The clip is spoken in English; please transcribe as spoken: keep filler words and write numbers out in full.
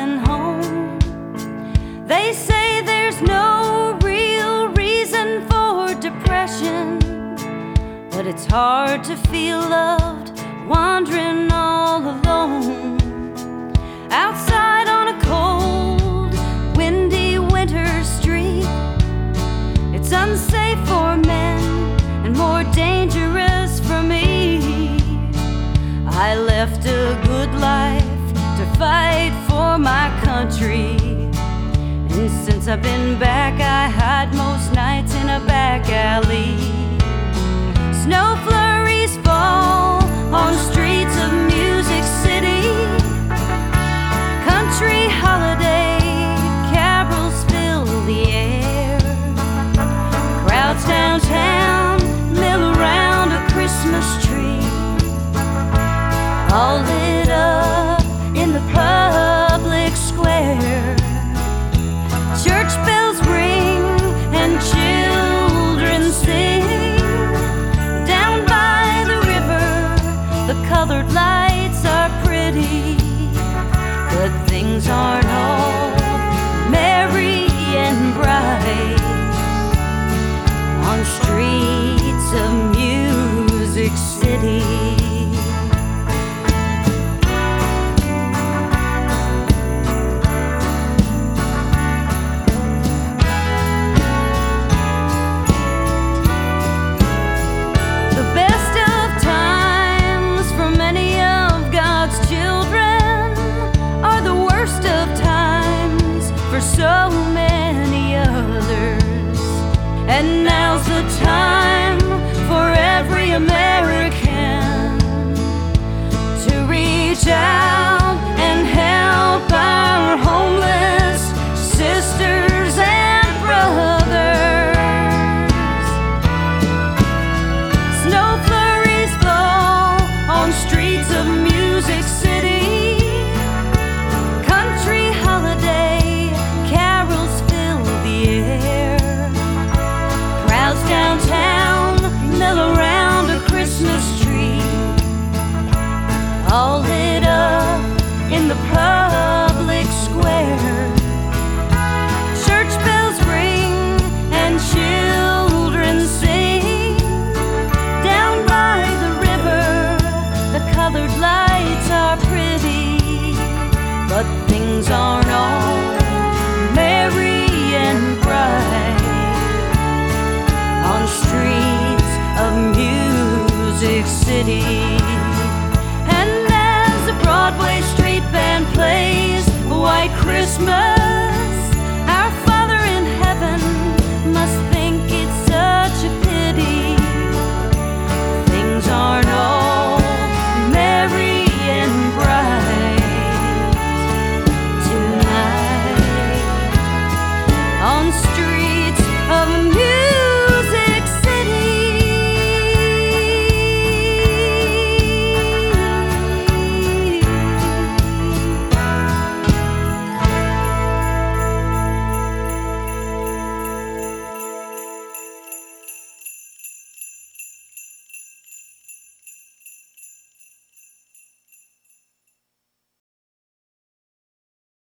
calling home. They say there's no real reason for depression, but it's hard to feel loved wandering all alone. Outside on a cold, windy winter street, it's unsafe for men and more dangerous for me. I left a good life to fight for my country, and since I've been back, I hide most nights in a back alley. Snow flurries fall on streets of Music City. Country holiday carols fill the air. Crowds downtown mill around a Christmas tree, all lit up in the public square. Church bells ring and children sing. Down by the river, the colored lights are pretty, but things aren't all merry and bright on streets of Music City. So many others, and now's the time for every American to reach out and help our homeless sisters and brothers. Snow flurries fall on streets of Music City. Country holiday downtown mill around a Christmas tree, all lit up in the public square. Church bells ring and children sing. Down by the river, the colored lights are pretty, but things aren't all merry and bright on streets of Music City. And as the Broadway street